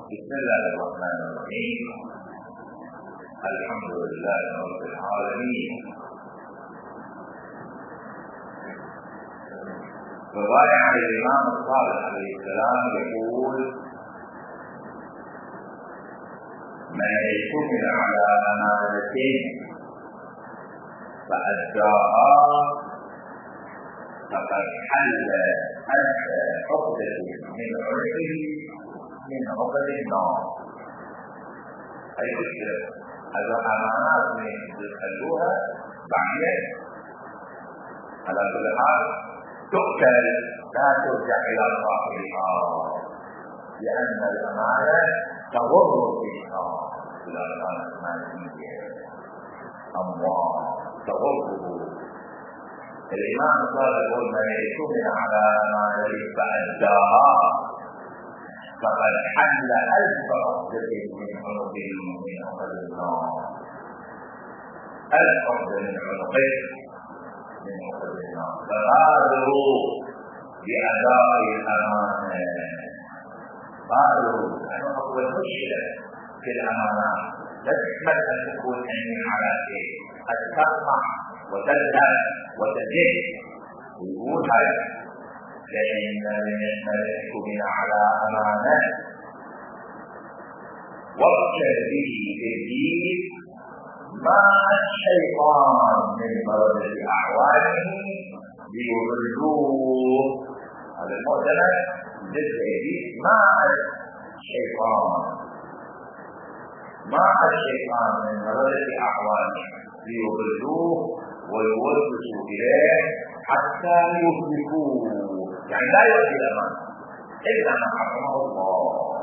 بسم الله الرحمن الرحيم. الحمد لله رب العالمين. رواية عن الإمام الصادق عليه السلام يقول: من اؤتمن على أمانة فأداها فقد حل عقدة من عنقه من عقد النار. أي مشكلة هذا أمانات يخلوها بعدين على كل حال تؤكل لا ترجع إلى صاحبها، لأن الأمانة تضر بها إذا كانت مالية أموال تضره. الإمام الصادق يقول: من اؤتمن على أمانة فأداها فقد حل ألف عقدة من عنقه من عقد النار. ألف عقدة من عنقه من عقد النار. فبادروا بأداء الأمانة. بادروا، لأنه أول مشكلة في الأمانات لا تحمل أن تكون عيني على شيء، قد تطمع وتذهب وتزيد ويقول هذا: فإن من اؤتمن على أمانة وكل به في الدين مع الشيطان من مرض أعوانه ليضلوه. هذا المؤتمن للذي مع الشيطان من مرض أعوانه ليضلوه ويوسوسوا إليه حتى يهلكوه، يعني لا يؤدي الأمانة إلا ما حكمه الله.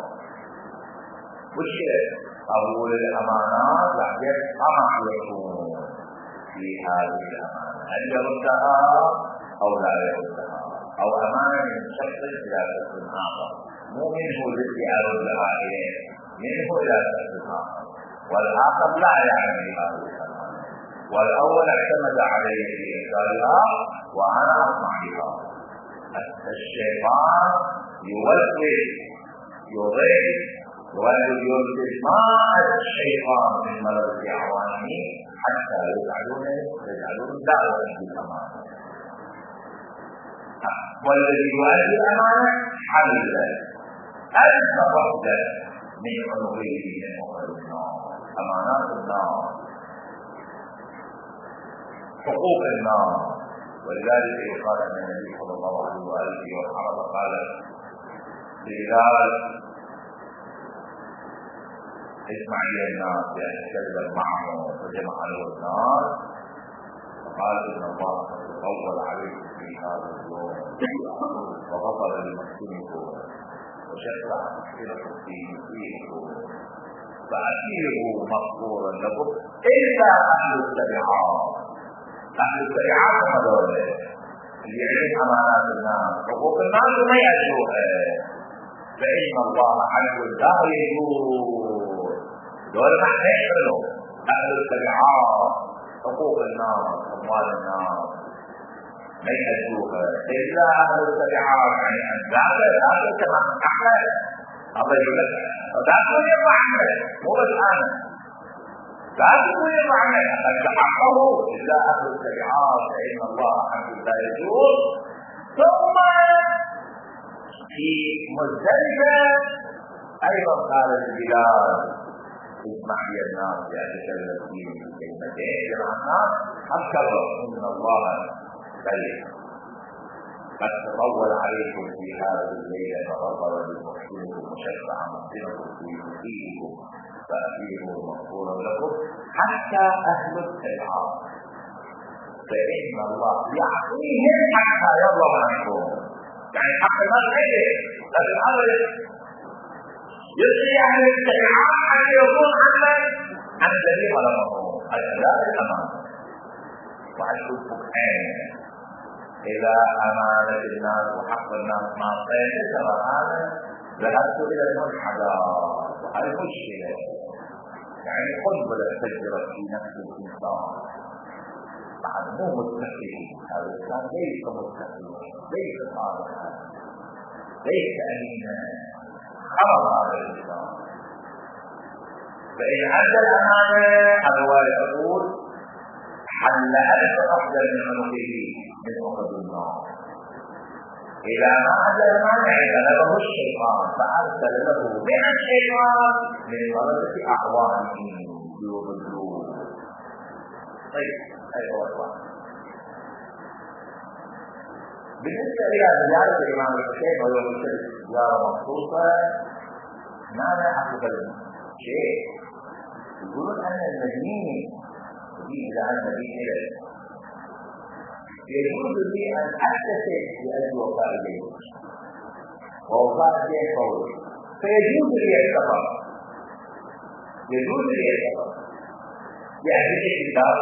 والشيء أول الأمانات بعدين طمع يكون في هذه الأمانة، هل يردها أو لا يردها، أو أمانة من شخص إلى شخص آخر، مو منه الذي أردها إليه، منه إلى شخص آخر، والآخر لا يعلم هذه الأمانة، والأول اعتمد عليه في إنكارها وأنا أسمع بها. الشيطان يوسوس يضيق ويوسوس مع الشيطان من مرض أعوانه حتى يجعلون دعوة بالأمانة. والذي يؤدي الأمانة حل ألف عقدة من عنقه من عقد النار. أمانات النار، حقوق النار. ولذلك قال النبي صلى الله عليه وآله وسلم قال لبلال: اسمع يا الناس بأن تكذب معه، فجمع له الناس فقال: إن الله تطول عليكم في هذا اليوم وغفر لمسكنكم وشفع مشكلكم في مسيركم فأسيروا مغفورا لكم إلا أهل التبعات. أهل التبعات هم دولة اللي يعرف أمانات الناس، حقوق الناس وما يأتوها، فإن الله حي لا يجور. دولة ما يحصلوا أهل التبعات، حقوق الناس أموال الناس ما يأتوها إلا أهل التبعات. يعني ذاك كما أحمد الله يقول لك ذاك هو يطعمه، مو بس أنا ذاك هو يطعمه حقه إلا أهل التبعات، فإن الله حي لا يجور. ثم في مزدلفة أيضا قال البلاد: اسمع يا الناس يتكلم في كلمتين جمعنا أكبر إن الله خير قد تطول عليكم في هذه الليلة فغفر لمحسنكم وشفع مغفركم في مسيئكم فأسيروا مغفورا لكم حتى أهل التبعات، فإن الله يعطيهم حتى يرضى عنكم. يعني حق الناس غيره، لكن هذا يرضي أهل التبعات أن يكون عن الذي ظلمهم. الأداء الأمانة وأشوفك إذا أمانة الناس وحق الناس ما قيل هذا ذهبت إلى الملحدة، وهذه مشكلة. يعني قنبلة تجرت في نفس الإنسان بعد مو متقي. هذا الإنسان ليس متقي، ليس صالحا، ليس أمينا، خرب هذا الإنسان. فإن أدى الأمانة الرواية تقول حل ألف أفضل من عنقه من أخذ النار. إذا ما أدى الأمانة غلبه الشيطان فأرسل له من الشيطان من ورثة أعوانه يضلوه. طيب أيها الأخوة، بالنسبة إلى زيارة الإمام الحسين ويوم السبت زيارة مخصوصة، ماذا أفضل شيء؟ يقولون أن المدينة إلى أن المدينة يجوز لي أن أكتسب بأجل وفاء الدين ووفاء الدين فوري، فيجوز لي السفر، يجوز لي السفر يعني الكتاب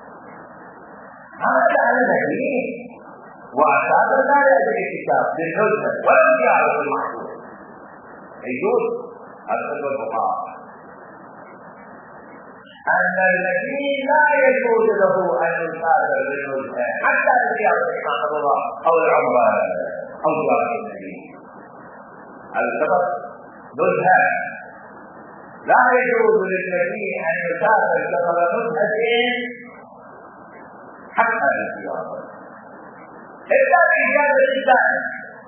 هذا على المدينة وأساس لا يجب الكتاب بالحجة ولا يعرف المحفوظ، يجوز أسد الفقهاء أن المدين لا يجوز له أن يسافر بالحجة حتى لزيارة الإمام الله أو العمرة أو زيارة النبي. السبب نزهة، لا يجوز للمدين أن يسافر سفر نزهة حتى للزيارة إلا بإجازة الإنسان.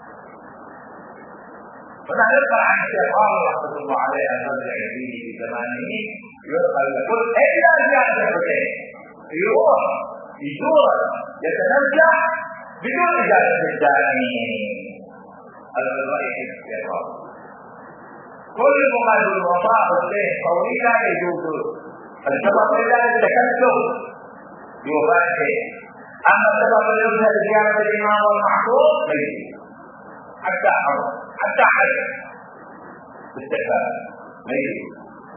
فنحن نقرأ عن الشيخ رحمة الله عليه أن نرجع فيه في زمانه يقول يقول إلا زيارة الحسين يروح يزور يتنزه بدون إجازة الداعي. هذا الرأي الشيخ كل مقابل الوفاء والدين فوري لا يجوز السبب إلا للتكلف بوفاته. أما السبب يذهب زيارة الإمام والمحفوظ فيجوز حتى حرم حتى حج باستحباب ما يجوز.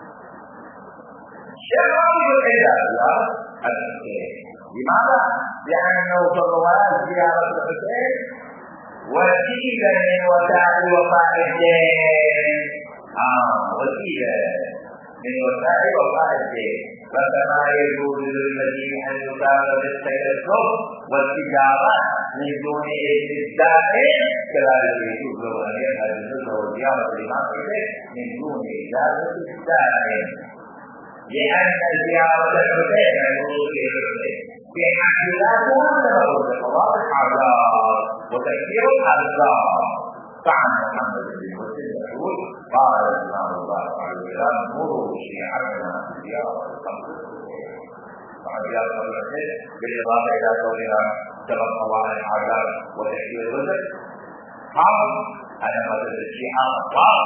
الشيخ يقول إذا لا لماذا؟ لأنه في الروايات زيارة الحسين وسيلة من وسائل وفاء الدين، وسيلة من وسائل وفاء الدين. فكما يجوز للمدين أن يسافر بالتكلف والتجارة من دون استبداء، كذلك يجوز له أن يذهب بالنزهة وزيارة الإمام الحسين من دون إجازة استبداء، لأن زيارة الحسين يجوز للحسين في حافلاتها له لقضاء الحاجات وتكفير الأعذار. فعن محمد بن مسلم يقول قال الإمام الله عليه وسلم مروا شيعتنا زيارة القبر وعن زيارة الحسين بالإضافة إلى كونها سبب قضاء الحاجات وتكفير الوزن. قال أنا مثل الشيعة قال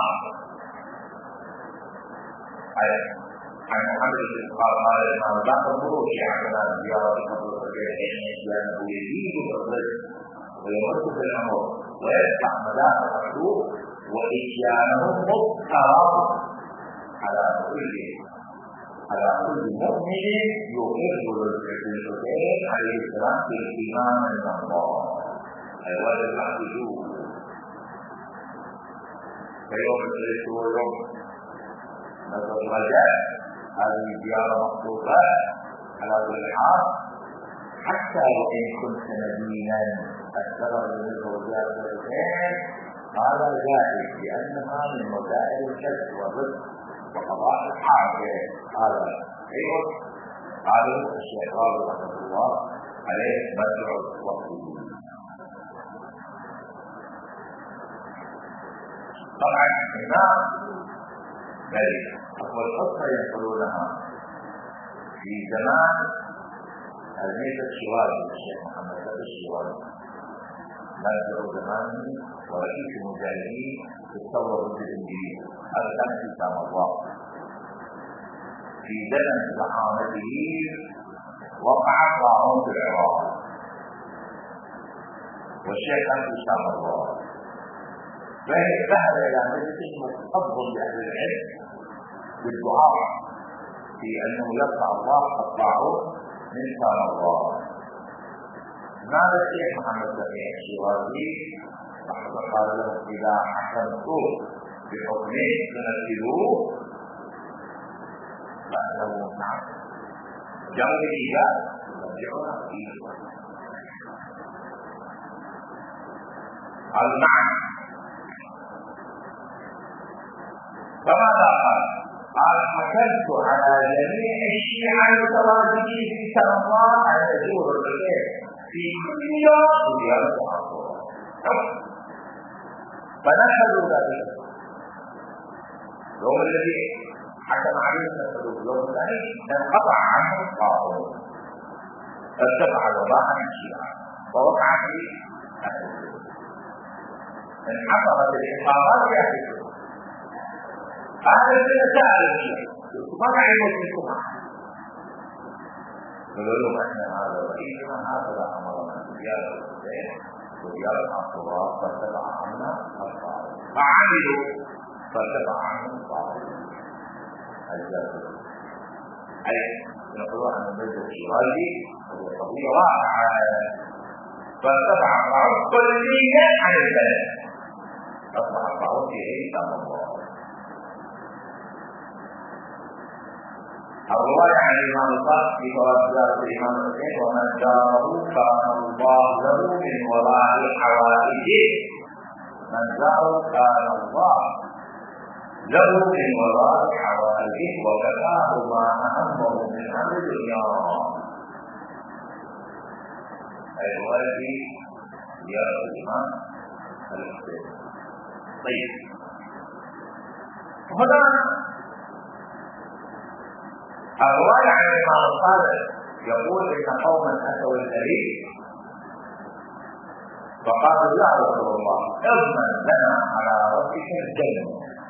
عن محمد بن قال قال الإمام الله مروا شيعتنا زيارة القبر لأنه يزيد الرزق ويمد في الأمر ويدفع مدار الحقوق وإتيانهم مضطرب على كل مؤمن يقر بالحسين عليه السلام بالإيمان من الله الواجب الحقوق. فيوم الثلاث واليوم نزل الرجاء هذه زيارة مخصوصة على كل حال. حتى وإن كنت مدينا السبب من زيارة الحسين هذا جائز لأنها من وسائل الكسب والرزق وقضاء الحاجة. هذا أيضا قال الشيخ رحمه الله عليه مدعو وقته. طبعا الإمام بل أول قصة ينقلونها في زمان الميت الشوالي الشيخ محمد الشوالي مرجع زمانه ورئيس المجاهدين في الثورة ضد الإنجليز. هذا كان في سامراء في زمن زعامته وقع طاعون في العراق والشيخ كان في سامراء، فذهب إلى مجلس متقبل لأهل العلم بالدعاء في أنه يرفع الله الطاعون من سامراء. ماذا الشيخ محمد سميع الشيرازي رحمه الله قال له إذا حكمتم بحكمه تنفذوه فأنه نعم جاءوا بالإجابة ترجعنا فيه. قال نعم. فماذا قال؟ قال حكمت على جميع الشيعة المتواجدين في سنوات أن يزور البيت في كل يوم زيارة عاشوراء، فنفذوا ذلك. اليوم الذي حكم عليه نفذوا، اليوم الثاني انقطع عنه الطاعون، ارتفع الوباء عن الشيعة ووقع في انحصرت الإقامات في أهل. هذا الذي سأل الشيعة ما تعلمون منكم أحد، قالوا لهم أن هذا رئيسنا هذا أمرنا بزيارة البيت وزيارة عاشوراء فارتفع عنا الطاعون، فعملوا فارتفع عنهم الطاعون. أي نقول عن المجد الشيرازي وهي قضية واقعة، فارتفع الطاعون كليا عن البلد، أصبح الطاعون في عيسى الله. الرواية عن الإمام الصادق في فوائد زيارة الإمام الحسين: ومن زاره كان الله له من وراء حوائجه، من زاره كان الله له من وراء حوائجه وكفاه ما أهمه من أمر الدنيا. أي رواية زيارة الإمام الحسين. طيب، هنا الرواية عن الإمام الصادق يقول إن قوما أتوا النبي فقالوا: يا رسول الله اضمن لنا على ربك الجنة،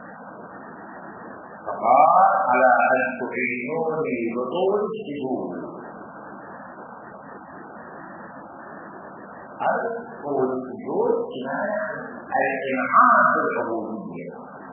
فقال: على أن تعينوني بطول السجود. طول السجود كناية الإنعام بالعبودية،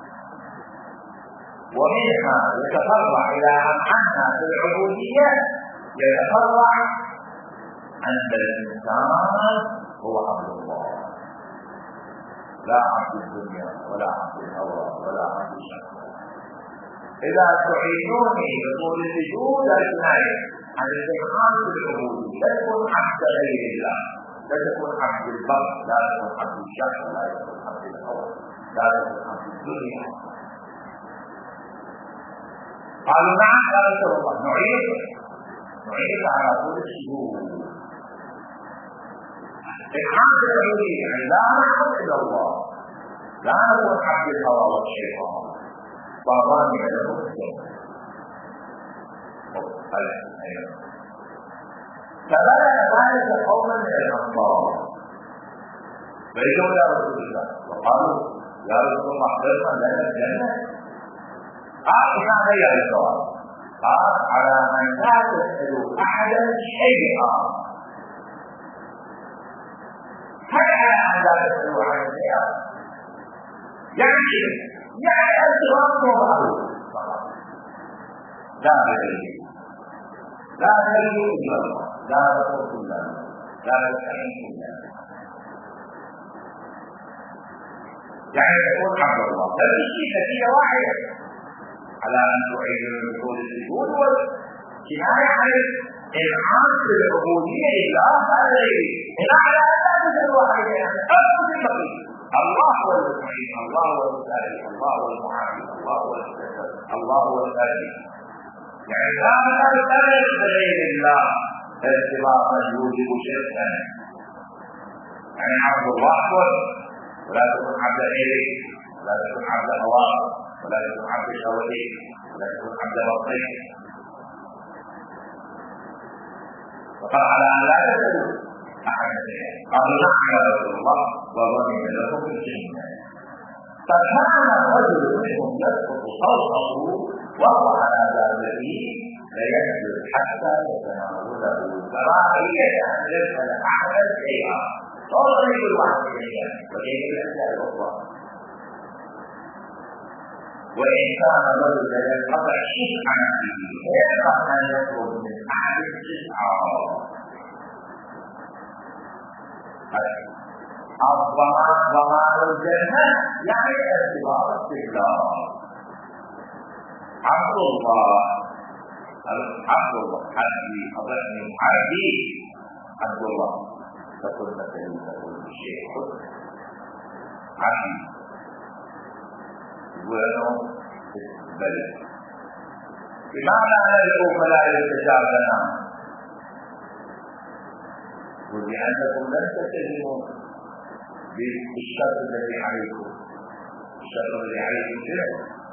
ومنها يتفرع إلى أنعامنا بالعبودية يتفرع أن الإنسان هو عبد الله، لا عبد الدنيا ولا عبد الهوى ولا عبد الشهوة. إذا تعينوني بطول السجود الكناية عن الإنعام بالعبودية، لا تكون عبد غير الله، لا تكون عبد البر، لا تكون عبد الشهوة، لا تكون عبد الهوى، لا تكون عبد الدنيا. قالوا: نعم يا رسول الله، نعيد على طول السجود. إنعام بالعبودية يعني لا نعبد إلا الله، لا نكون عبد الهوى والشيطان، فضامن له الجنة. فبدأ ذلك قوما من الأنصار فإجوا إلى رسول الله وقالوا: يا رسول الله اخبرنا لنا الجنة. قال: ماذا يا الجواب؟ قال: على أن لا تسألوا أحدا شيئا. هل على أن لا تسألوا أحدا شيئا؟ يعني الجواب معروف، لا تدري، لا تدري إلا الله، لا تقول إلا الله، لا تستعين إلا الله، يعني تكون عبد الله. فالشيء نتيجة واحدة على أن تعيد الدخول السجود والكناية عن الإنعام بالعبودية لله. هذا هنا على أن لا تزال واحدة، يعني أفضل البقية. الله هو المعين، الله هو المساعد، الله هو المعافي، الله هو المستجاب، الله هو الهادي. يعني لا تلتمس بغير الله ارتباطا يوجب شركا. يعني عبد الله ولا تكون عبد غيره، ولا تكون عبد هواه، ولا تكون عبد شهوته، ولا تكون عبد بطنه. فقال: على أن لا تسألوا أحدا شيئا. قالوا: نعم يا رسول الله، وضمن لكم الجنة. فكان الرجل منهم يسقط صوته وهو على بابه ليسجد حتى يتناوله، كراهية أن يسأل أحدا شيئا. صوت يقول واحد شيئا وكيف الأشياء الأخرى. وإن كان الرجل ينقطع شيء عن نفسه فيكره أن يطلب من أحد الاستشعار. ضمان الجنة يعني ارتباط استقلال. عبد الله عبدي عبد الله تقول مثلا تقول الشيخ عبدي ولو بلد بمعنى ندعو فلا يستجاب لنا، ولأنكم لن تلتزموا بالشرط الذي عليكم. الشرط الذي عليكم شنو؟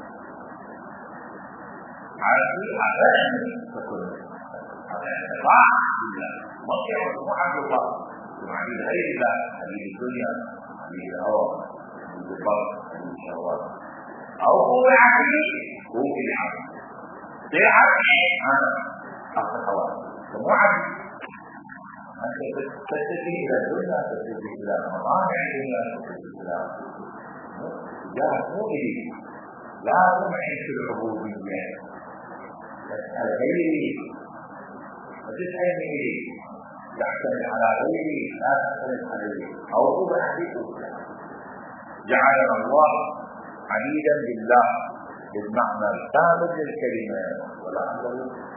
عارفين عشان تكون طاعة لله، مطيع عبد الله وعبيد غير الله، عبيد الدنيا، عبيد الهوى، عبيد الفرد، عبيد الشهوات، أو هو عبيد هو في العبد. غير عبيد أنا أصل حوالي مو عبيد. أنت تتجه إلى الدنيا، تتجه إلى مطامع الدنيا، تتجه إلى جاه مو إليه. لا تمحي في العبودية، تسأل غيري وتسأل إليه، تعتمد على غيري لا تعتمد عليه، أو هو عبيد. جعلنا الله عبيدا لله بالمعنى الكامل للكلمة، ولعله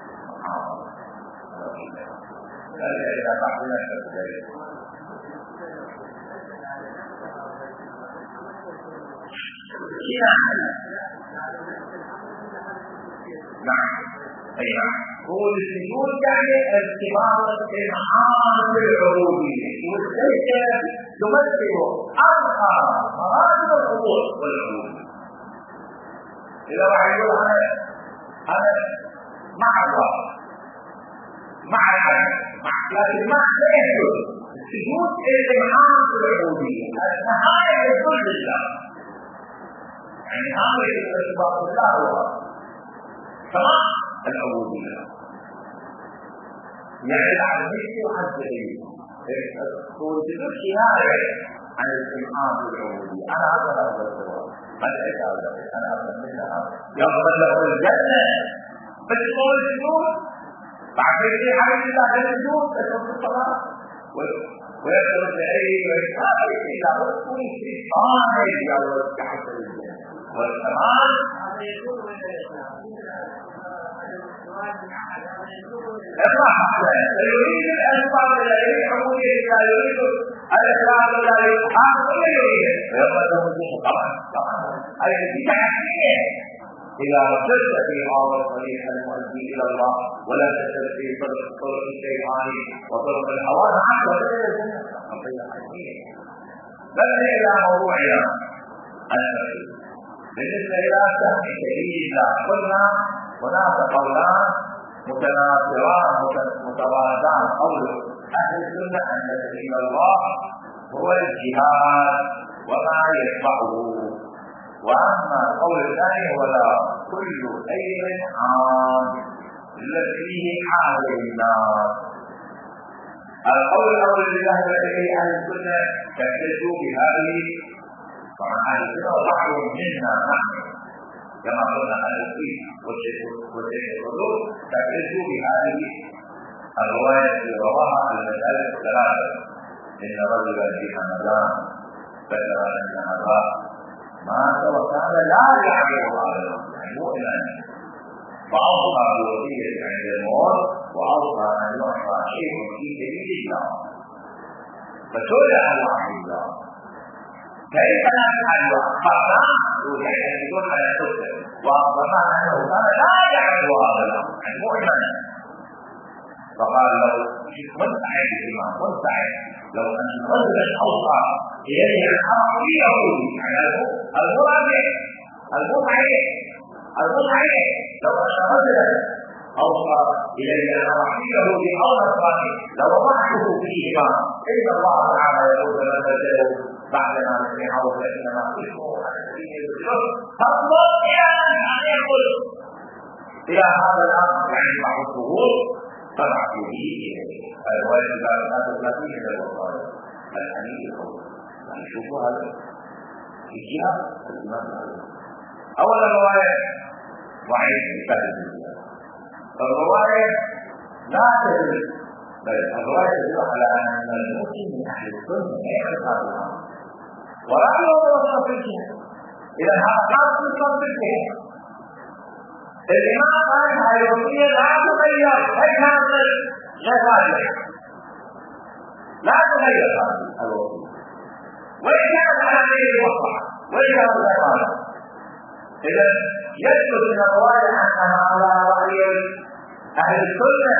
هذا إذا بعضنا كذلك. نعم أي نعم. هو السجود يعني ارتباط المعاني العبودية، وليس يمثل أرقى مراتب العبود والعبودية. إذا راح يقول أنا مع الله مع الحج، لكن مع السجود السجود المعاني العبودية، النهاية لكل الله، يعني نهاية الارتباط بالله هو كما العبودية. يعني عن نفسي وعن سبيلي هو السجود كناية عن الاستمعان بالعبودية. أنا أقول هذا السؤال ما أدري هذا، أنا أقول مثلها يغفر له الجنة بس طول السجود بعد ذلك حبيب الله السجود تكون الصلاة ويدخل العين ويتابع إلى رسول الشيطان يجعل تحت الجنة والكمال. يريد الأسباب التي حقوقه لا يريد الأسباب التي يحاول يريد ويقدم الجنة طبعا التي تحكيه إذا وجدت في هذا الطريق المؤدي إلى الله ولا تسلك في طرق الشيطان وطرق الهوى معك وتجد الجنة. بل إلى موضوعنا الشرعي بالنسبة إلى سهم شديد الله، قلنا هناك قولان متناصران متضادان. قول أهل السنة أن سبيل الله هو الجهاد وما يتبعه، وأما القول الثاني هو لا كل خير عام الذي فيه حاجة للناس. القول الأول الذي ذهب إليه أهل السنة تحتجوا بهذه، طبعا أهل السنة وبعضهم منا نحن كما قلنا أهل السنة والشيخ تحتجوا بهذه الرواية التي رواها المسألة الثلاثة: إن رجلا في رمضان ذكر أن أباه مات وكان لا يعرف هذا مؤمنا، فأظهر الوصية عند الموت وأظهر أن يعطى شيء في سبيل الله. فسئل عن وحي الله كيف نفعل وأخبرنا يقول على الحجة وأخبرنا أنه كان لا يعرف هذا مؤمنا، فقال له مستعد الإمام مستعد لو أن رجلا أوصى بيده الحرقية على المتعب لو أن رجلا أوصى إليه أن أحييه بأوصى لوضعته فيهما، إن الله تعالى يقول لنا تجده بعدما نسمعه فإنما اسمه على سبيل الرجل فاطلب إلى أن يقول إلى هذا الأمر يعني بعض الظهور فبعثوا به إليه. الرواية الثالثة التي من الوصايا الحديث الأول. يعني شوفوا هذا الجهاد الإمام الأول. أول رواية ضعيف بفعل الجهاد، الرواية لا تدل، بل الرواية تدل على أن المسلم من أهل السنة يعرف هذا الأمر ولا يوصف في الجهاد. إذا هذا كان يوصف في الجهاد. الإمام قال هذه الوصية لا تغير لا تغير هذه الوصية وإن كانت على غير المصلحة وإن كانت غير هذا. إذا يثبت من الرواية أنها على رأي أهل السنة.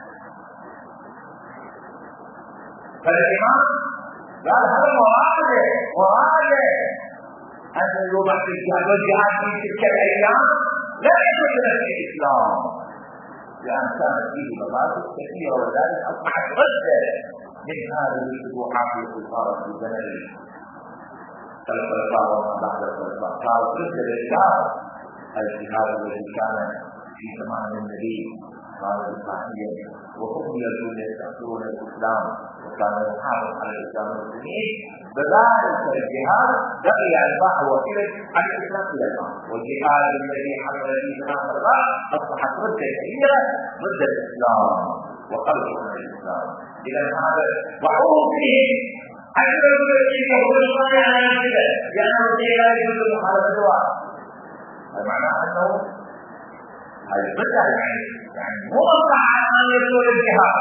فالإمام قال هذا مراجع أن يوضع في الجهاد والجهاد في تلك الأيام لا يكون من الإسلام، لأن كانت فيه مبادئ كثيرة، وذلك أصبحت ردة من هذه الفتوحات التي صارت في زمن الخلفاء وما بعد الخلفاء. صارت ردة للإسلام. الجهاد الذي كان في زمان النبي كان إسلاميا، وهم الذين يستأثرون الإسلام وكان يحافظ على الإسلام المسلمين، بذلك الجهاد بقي أتباع وسيلة عن الإسلام إلى الآن. والجهاد الذي حصل في زمان الخلفاء أصبحت ردة كبيرة ضد الإسلام وخلقه من الإسلام. إذا هذا وعوه فيه أكثر من الذين يقول الصالح على نفسه لأنه لا يجوز مخالفتها. المعنى أنه البدع يعني موقع أن يكون الجهاد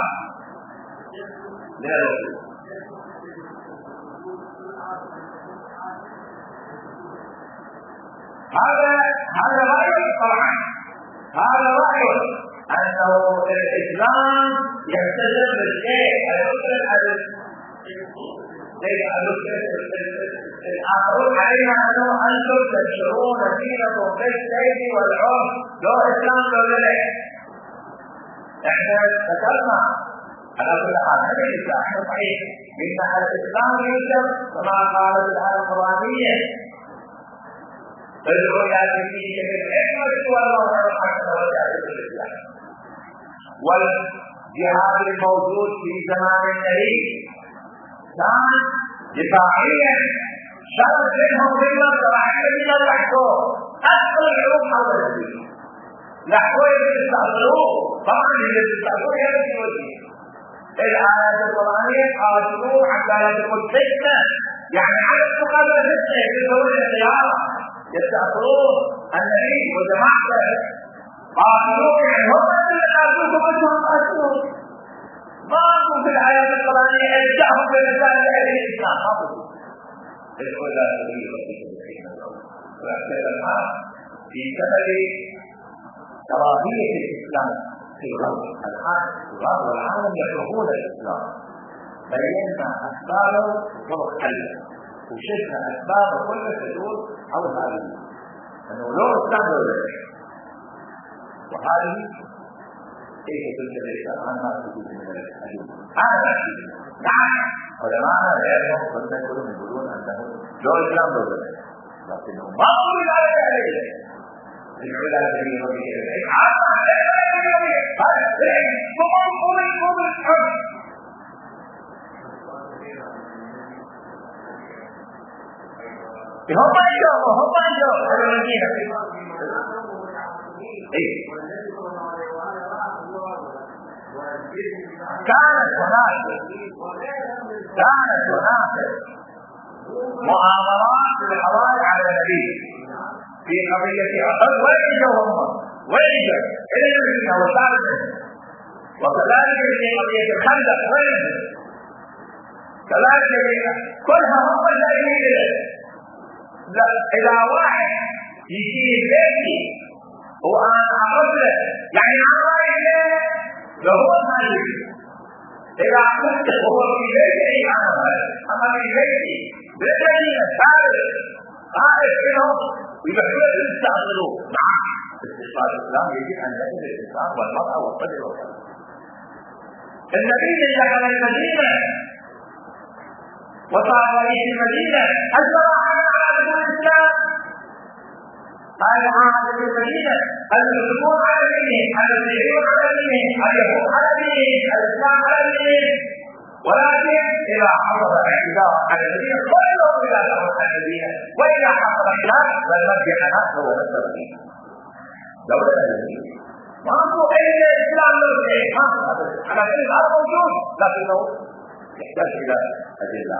لا يجوز. هذا رأي طبعا، هذا رأي أنه الإسلام يحتجب بالشيء الآخرون علينا أنه أنتم تنشرون دينكم بالسيف والعنف، لو إسلام لو ذلك. إحنا ذكرنا على كل حال هذا الإسلام صحيح بأن الإسلام يوجد كما قالت الآية القرآنية ادعوا إلى سبيل الحكمة والموعظة الحسنة وجاهدوا بالإسلام. والجهاد الموجود في زمان النبي كان دفاعيا، شرط منهم بالمنطقة الذين لحقوا أكثر العلوم حول الدين، لحقوا يستعملوه طبعا يستعملوه يمشي وجهه. الآيات القرآنية قاتلوا حتى لا تكون فتنة، يعني على مقابل فتنة يدخلون الخيار يستعملوه النبي وجماعته. قاتلوا يعني هم الذين قاتلوكم أنتم قاتلون. ما أقول في الآيات القرآنية ارجعوا بين ذلك أهل الإسلام حافظوا ادخل لا تريد وأكثر في سبب كراهية الإسلام في الغرب. الآن الغرب والعالم يكرهون الإسلام، بينا أسبابه وطرق حله وشفنا أسباب كل تدور حول هذه أنه لو استعملوا ذلك. وهذه كيف تنشر الإسلام عن ما تجد من الحديث هذا نعم علماءنا غيرهم قد يقولون أنه لو إسلام لو ذلك، لكنه ما قول على ذلك العلا الذي يريد العلم عامة هم أنجوا على المدينة. كانت هناك مؤامرات للحوالي على النبي في قضية أحد، وإجوا إلى المدينة وصارت، وكذلك في قضية الخندق كذلك كلها هم الذين إلى واحد يجي بيتي وأنا أقول يعني أنا لهو مالك إذا كنت هو في بيتي أنا في بيتي بيتي عارف منهم يبحثون يستعملوه. نعم استشفاء الإسلام يجب أن يجب الإسلام والمرأة والطفل والكلام. النبي دخل المدينة وصار ولي المدينة أجمع على الإسلام، قال عهد المدينة المسلمون على دينهم، المسيحيون على دينهم، اليهود على دينهم، الإسلام على دينهم. ولكن إذا حصل اعتداء على المدينة كلهم إلى على المدينة، وإذا حصل خلاف فنرجع نحن ونسر فيه. دولة المدينة ما هو إلا الإسلام ما على كل هذا موجود، لكنه يحتاج إلى أدلة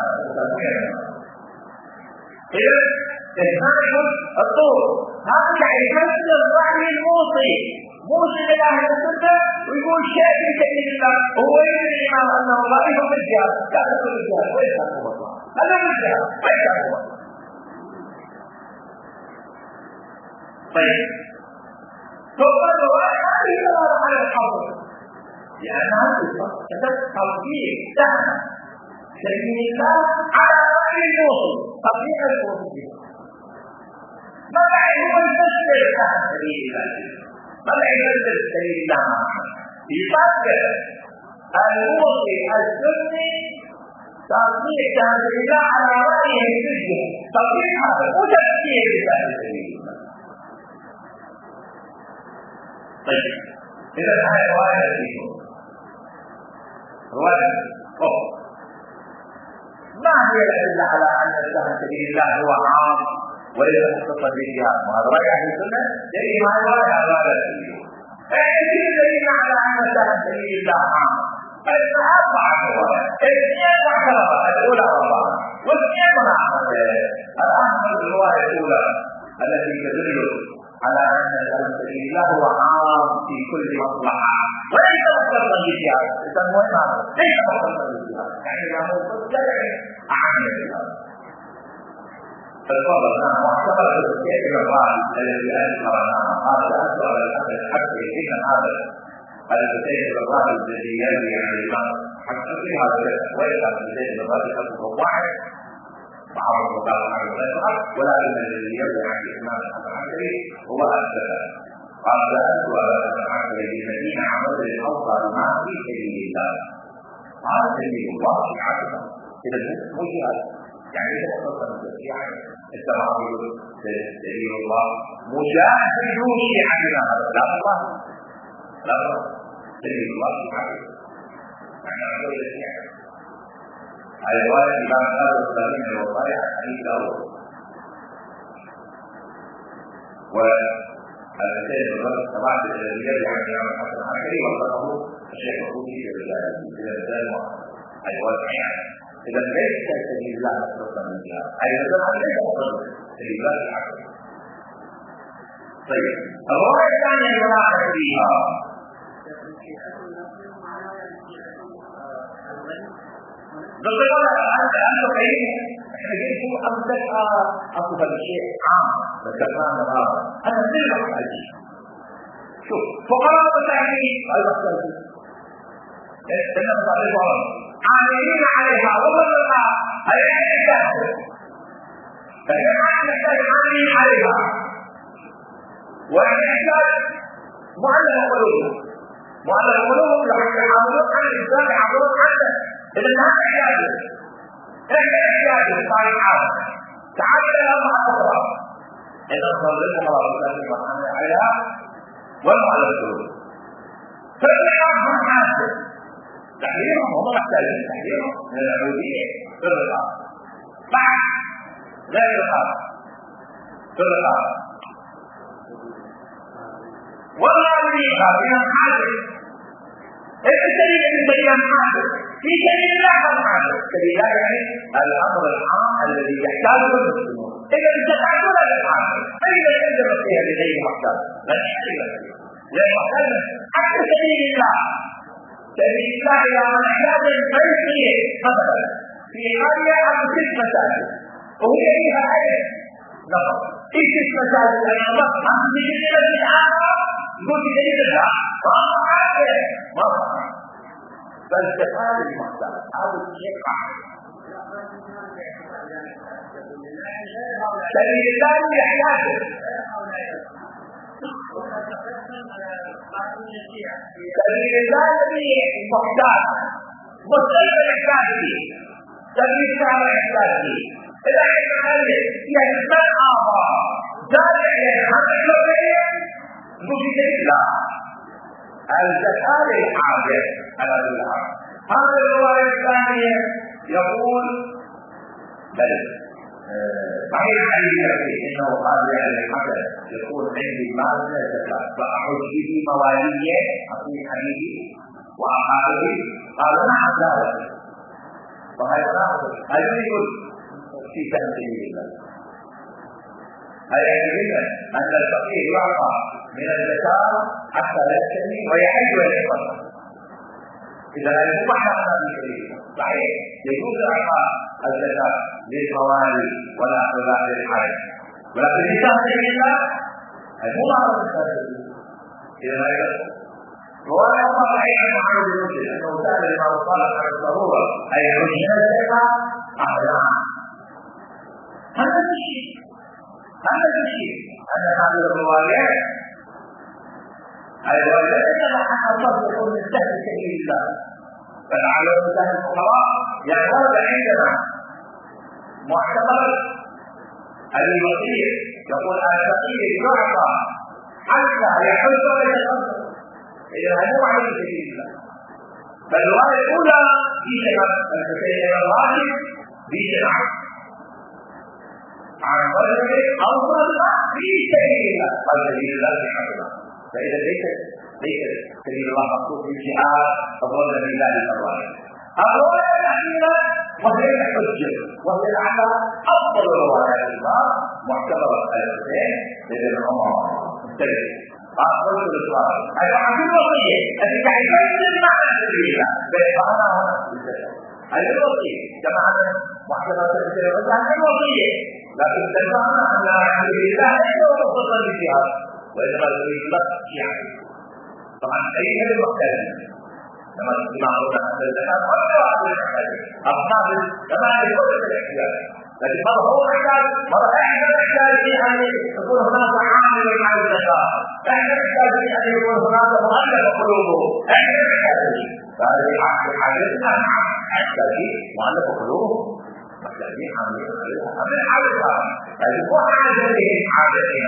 إذا الحاكم الطول هذا يحتاج الرأي الموصي إلى أهل السنة ويقول شيء في سبيل الله، هو يدري الإمام أنه رأيه بالجهاد، لا تقول الجهاد ويش هو هذا بالجهاد ويش هو. طيب ثم الرواية هذه تدل على الحظر لأنها تطبيق سهل سبيل الله على غير الموصول تطبيق الموصول ما بعد هو الفسر عن سبيل الله ما بعد الفسر سبيل الله يطبق الموصي السني تطبيق سبيل الله على رأيه الفسر تطبيق هذا وتفسير سبيل الله. طيب إذا هذه رواية فيكم رواية ما هي الأدلة على أن السهم سبيل الله هو عام وليس مختصا بالجهاد؟ وهذا رأي أهل السنة يجب ما رواية رواية فيكم. أي دليل على أن السهم سبيل الله عام؟ أربعة روايات، اثنين معترضة الأولى أربعة واثنين منعقدة. الآن الرواية الأولى التي تدل على أن السهم سبيل الله هو عام في كل مصلحة وليس مختصا بالجهاد. يسمونه هذا ليس مختصا بالجهاد، يعني لا مختص يعني عام الجهاد. فالفضل معتبر الشيء الرائع الذي أذكرناه هذا أسوأ الأمر حتى يتم هذا الشيء الرائع الذي يروي عن الإمام حتى في هذا ويقع الشيء الرائع الواحد بعض الروايات عن الغير ولكن الذي يروي عن الإمام الحسن هو أكثر. قال أسوأ الأمر بالمدينة عمل الأوصى ما في سبيل الله هذا سبيل الله سبحانه. إذا مو جهاد يعني مختصر بالجهاد التعبد سبيل الله مجاهدون شيعتنا هذا لا الله لا سبيل الله سبحانه يعني أقول الشيعة على رواية الإمام هذا الثاني والرواية الحديث الأول والسيد الرجل طبعا الذي يروي عن الإمام الحسن العشري وصفه الشيخ الروسي في الرجال الوضع يعني. إذا ليس سبيل الله مختصا بالجهاد أيضا ليس مختصا سبيل الله الحق. طيب الرواية الثانية الملاحظ فيها بالضبط أنت بعيد احنا جيتوا أمسك أصبح الشيء عام ذكرنا هذا أنا كل محتاج شوف فقراء التعليم المحتاج إنما تعرفون عاملين عليها وضرها الإحساس فالإحساس نحتاج عاملين عليها والإحساس معلم قلوبهم لحتى يحاولون عن الإنسان يحاولون عنه. إذا هذا إحساس إحساس الصالحات تعال إلى أربعة أخرى إذا صليت الله وسلم عليها والمعلم قلوبهم فالإحساس محاسب تحريرهم هم محتاجين تحريرهم من العبودية في الرقاب بعد غير الرقاب في الرقاب والله يريدها بها محاسب ايش الدليل من بيان محاسب في سبيل الله محاسب سبيل الله يعني الأمر العام الذي يحتاجه المسلمون. إذا تفعلون هذا المحاسب فإذا يلزم فيها لديه محتاج لا يحتاج لا يحتاج حتى سبيل الله سبيل الله إلى من احتاج الفريقية مثلا في قرية أو 6 مساجد وهي فيها أجل نظر إيه 6 مساجد أنا نظر أنت بجديدة الآخر قلت جديدة الآخر ما صحيح فالتفاد المحتاج هذا الشيء قاعد سبيل الله يحتاج سبيل الله الذي محتاج مستقبل إحساسه سبيل الله إحساسه إذا إحساسه يحسن آبا ذلك يحسن لبيه مجد الله الزكاة الحاجة على الله. هذا الرواية الثانية يقول بل صحيح عليه إنه قال يعني الحسن يقول عندي مال لا زكاة فأحج به مواليه أقول حبيبي وأقاربي قال نعم ذلك فهذا أيضا يقول في سبيل الله. هذا يعني أن الفقير يعطى من الزكاة حتى لا يستني ويحج ويتفضل. إذا لم يصبح هذا من سبيل صحيح يجوز إعطاء الزكاة للموالي والأقرباء للحاج ولكن في سبيل الله مو معروف إذا ما يدخل. وأنا أمر أيضا معروف المسلم أنه سأل لما صالح على الضرورة أي عجل السيطة أحيانا. هذا الشيء أن هذه الروايات الروايات حتى الله يقول من سهل سبيل الله فلعل سهل الفقراء يعني ورد عندنا معتبر الوصية يقول الفقير يعطى حتى يحل بين الأرض إذا هو عليه سبيل الله. فالرواية الأولى في شباب الفقير الراجل في شباب عن رجل أوصل في سبيل الله قال سبيل الله في حقنا. فإذا ليس سبيل الله مقصود في الجهاد فضل من ذلك الرواية. الرواية الأخيرة وهي الحجة وهي على أفضل روايات الله معتبرة الحسين لابن عمر مختلف. أفضل الرواية عن الوصية التي تعتمد معنى سبيل الله فإخوانا هذه الوصية كما أن معتبرة الحسين عن الوصية لكن تجمعنا أن سبيل الله ليس مختصا بالجهاد وإنما سبيل الله شيعا. طبعا أي كلمة مختلفة لما تسمعون عن الزكاة ولا عن الزكاة أصحاب كما يقول الاحتياج لكن مرة هو احتاج مرة احنا نحتاج في أن يكون هناك عامل على الزكاة احنا نحتاج في أن يكون هناك مؤلف قلوبه احنا نحتاج فهذه حاجتنا نحتاج مؤلف قلوبه محتاجين عاملين عليها أمن عليها هذه هو حاجتهم حاجتنا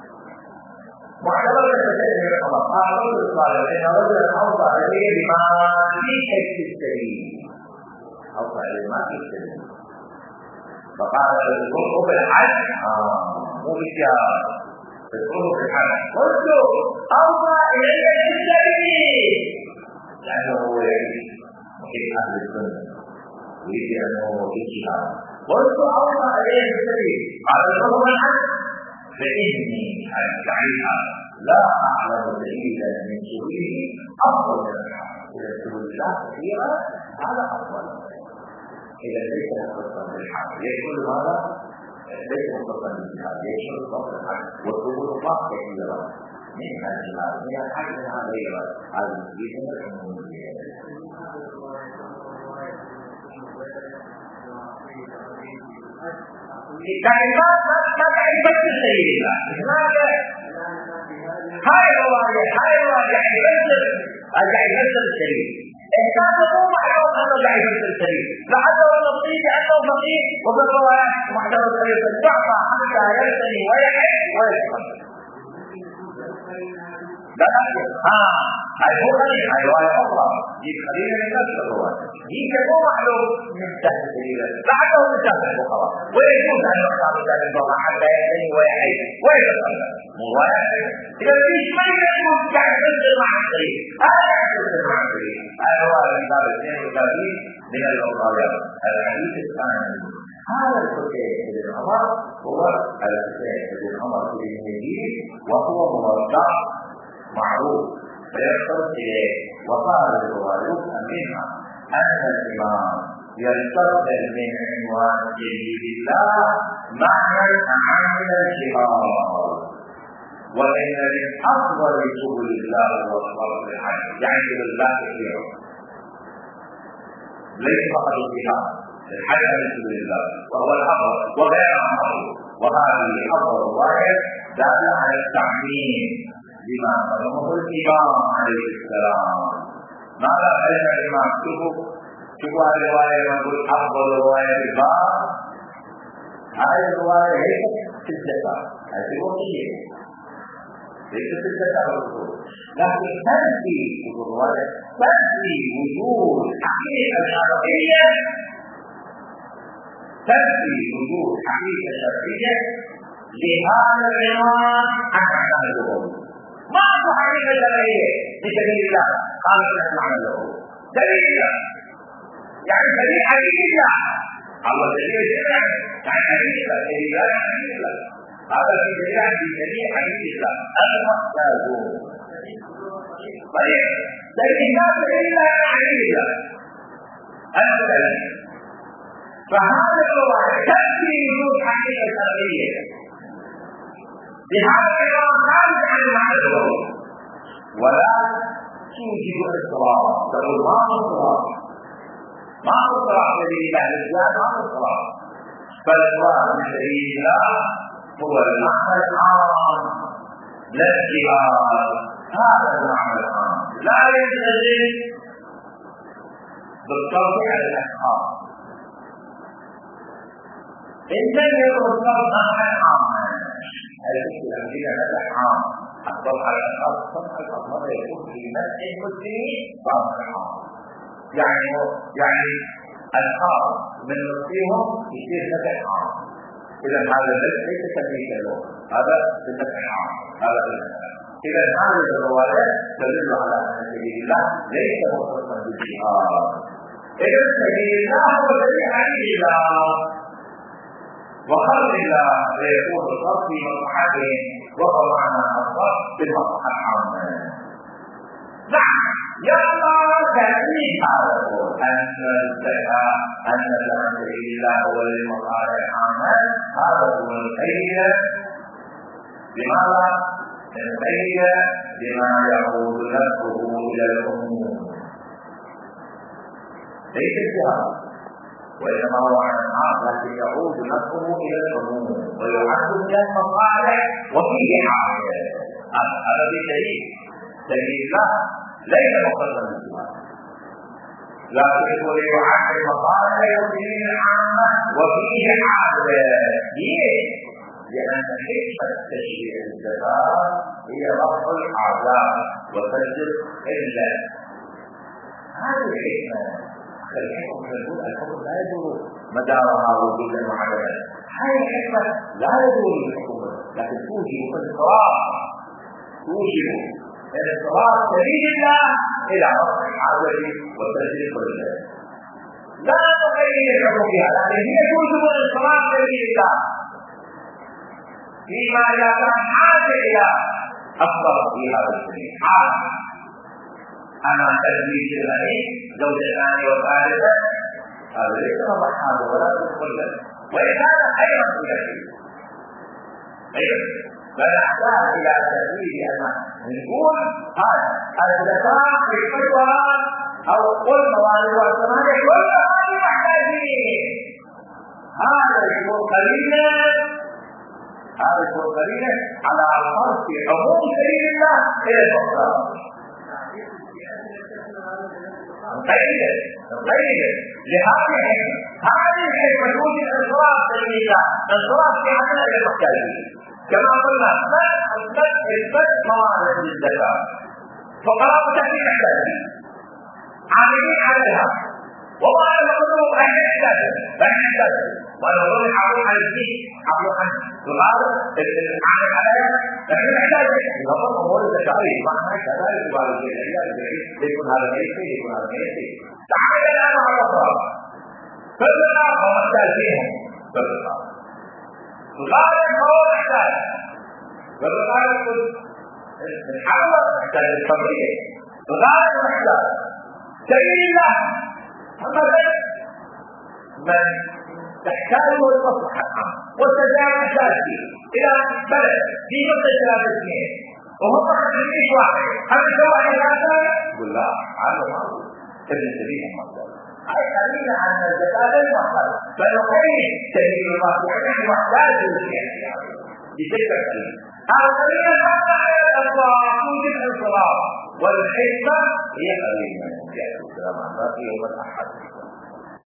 معتبر التسليم من الله قال الصالح إن رجل أوصى عليه بما في حيث السبيل أوصى عليه ما في السبيل فقال تذكره بالحج مو بالجهاد تذكره بالحج قلت أوصى إليه بالسبيل لأنه هو محب أهل السنة يريد أنه في الجهاد قلت أوصى إليه بالسبيل قال تذكره بالحج فإني أدعيها لا أعلم سبيلا من سبيله أفضل من الحق إذا سبيل الله كثيرا هذا أفضل إذا ليس مختصا بالحق يشمل هذا ليس مختصا بالجهاد يشمل فضل الحق والسبل الله كثيرا من الجهاد من الحق من هذا غيره هذا يجب كلمات ما تعرفت سبيل الله هناك هاي الرواية يعني يفسر السبيل إنسان مو معلوم أنه قاعد يفسر السبيل لعله نصيب أنه فقير وفي الروايات محتمل طريقة الدعوة حتى يرتني ويحج ويشرب لا هاي هو خليل هاي رواية أخرى دي خليل من نفس الرواية دي مو معلوم من تحت سبيل لعله من تحت الفقراء ويجوز أن يقطع بذلك الضوء حتى يرتني ويحج ويشرب رواية إذا فيش ما يكون قاعد يفسر مع السبيل هذا يفسر مع السبيل هاي رواية من باب 32 من الروايات الحديث الثاني هذا الحسين بن عمر هو الحسين بن عمر بن المهدي وهو موضع معروف فيصل إليه وقال الروايات منها أن الإمام يستقبل من عنوان سبيل الله معنى عامل الجهاد وإن من أفضل سبل الله والصبر الحج يعني بالله كثيرا ليس فقط الجهاد الحج من سبيل الله وهو الأفضل وغير أفضل وهذه أفضل رواية دالة على التعميم بما قدمه الإمام عليه السلام. ماذا قال الإمام؟ شوفوا هذه الرواية نقول أفضل رواية الباب هذه الرواية ليست في الزكاة هذه وصية ليست في الزكاة والرسول لكن تنفي الرواية تنفي وجود حقيقة شرعية لهذا العنوان عن أحكام اللغوي ما هو حقيقة شرعية بسبيل الله قال المعنى اللغوي دليل يعني دليل حقيقة الله دليل شرع يعني حقيقة دليل حقيقة هذا في دليل حقيقة المحتاجون طيب دليل حقيقة الدليل فهذا الرواية تأتي وجود حقيقة شرعية لهذا الإقرار خارج عن المعنى اللغوي ولا توجد اضطراب. تقول ما هو اضطراب؟ ما هو اضطراب سبيل الله الإسلام؟ ما هو اضطراب؟ فالإقرار بسبيل الله هو المعنى العام لا الجهاد. هذا المعنى العام لا ينتزل بالطبع على الأشخاص. إن لم يكن الطبع معنى عاما الأمثلة معنى عام الطبع على الأشخاص الطبع الأصغر يكون في نفس المسلمين طبع عام يعني أشخاص من نصفهم يصير نفع عام. إذا هذا ليس تمييز له، هذا بالنفع عام. هذا بالنفع. إذا هذه الروايات تدل على أن سبيل الله ليس مختصا بالجهاد. إذا سبيل الله هو الذي عليه الله وخلق الله ليكون الصرف في مصلحته وهو معنى الصرف بالمصلحة العامة. نعم يبقى تأكيد هذا أن الزكاة أن سبيل الله هو للمصالح العامة. هذا هو الخير. لماذا؟ الخير بما يعود نفسه إلى العموم ليس الجهاد وإنما هو عن العام لكن يعود نفسه إلى العموم ويعد من المصالح وفيه حاجة. هذا بدليل سبيل الله ليس مختصا بالجهاد لكن هو يعد المصالح وفيه العامة وفيه حاجة. لأن حكمة تشريع الزكاة هي رفع الأعداء وسد الخلة. هذه الحكمة. الحكمة تقول الحكم لا يدور مدارها وجودا وعدما. هذه الحكمة لا يدور الحكومة لكن توجب انصراف سبيل الله إلى رفع الأعداء وسد الخلة. لا تغير الحكم فيها لكن هي توجب انصراف سبيل الله فيما لا حاجة إلى أفضل في هذا السبيل. أنا تدريس الغني زوجتان وثالثة هذا ليس مضحى ولا تقلل وإن كان خيرا في نفسه خيرا. فنحتاج إلى تدريس أن نقول هذا الزكاة في الفتوى أو كل موارد والثمانية كل هذه محتاجين. هذا يكون قليلا على الفرض في عموم سبيل الله إلى المقام. غير لهذه الحكمة توجد انصراف سبيل الله انصراف في عمل المحتاجين كما قلنا اثبت موارد الزكاة فقراء تحتاج محتاجين عاملين عليها والله يقولون أهل احتاج ونقول حقوق عن الدين حقوق عن الغرب عن الحياة لكن نحتاج نظام أمور الزكاة معنى كذلك بعض الشيء يكون هذا ميسي تعال الآن على الأطراف فالغرب هم محتاجينهم بالغرب هو محتاج بالغرب الحرب محتاج الحرية الغرب محتاج سبيل الله من تحتاجه المصلحة العامة والتجارة أساسي إلى بلد في نصف 3 سنين وهم خليش واحد هل سوى ثلاثة؟ قل لا هذا ما هو ابن سبيل المصدر. هاي خلينا عن الزكاة المصدر فنقيم سبيل المصدر نحن محتاج للسياسة بشكل كبير. هذا خلينا حتى على الأطلاق توجد انصراف والحكمة هي قليلة من السلام على يوم الأحد